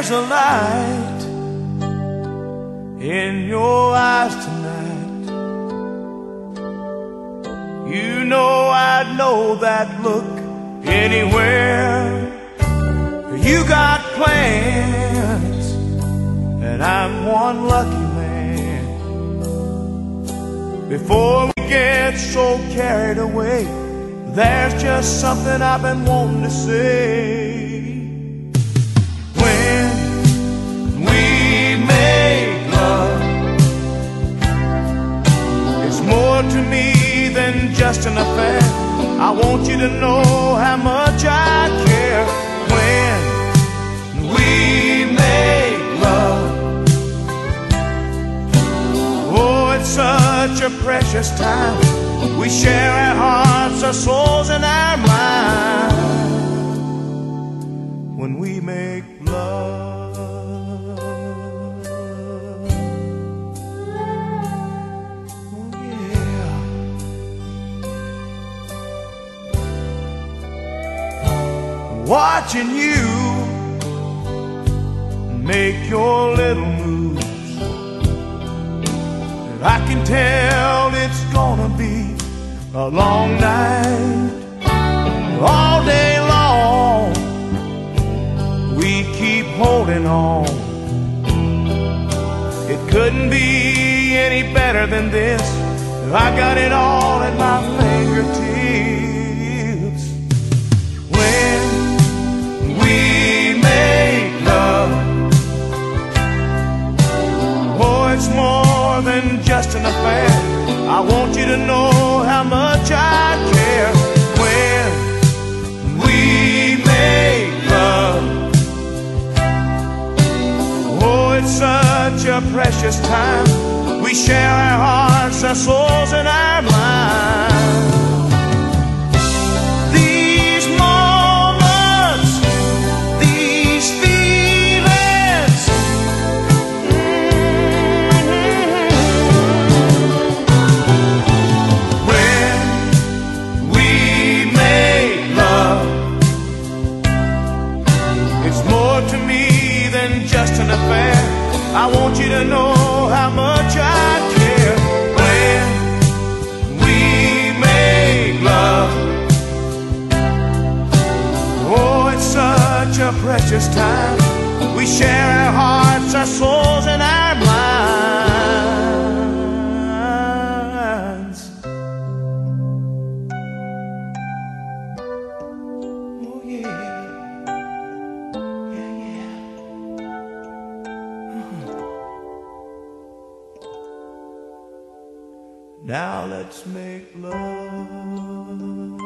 There's a light in your eyes tonight. You know I'd know that look anywhere. You got plans, and I'm one lucky man. Before we get so carried away, there's just something I've been wanting to say. When we make love, it's more to me than just an affair. I want you to know how much I care. When we make love, oh, it's such a precious time. We share our hearts, our souls, and our minds when we make love. Oh, yeah. Watching you make your little moves, and I can tell it's gonna be a long night. All day long we keep holding on. It couldn't be any better than this. I got it all at my fingertips. When we make love, oh, it's more than just an affair. I want you to know how much I care. When we make love, oh, it's such a precious time. We share our hearts, our souls, and our minds. These moments, these feelings, when we make love, it's more to me than just an affair. I want you to know how much I care. When we make love, oh, it's such a precious time. We share our hearts, our souls, and our minds. Oh, yeah. Now let's make love.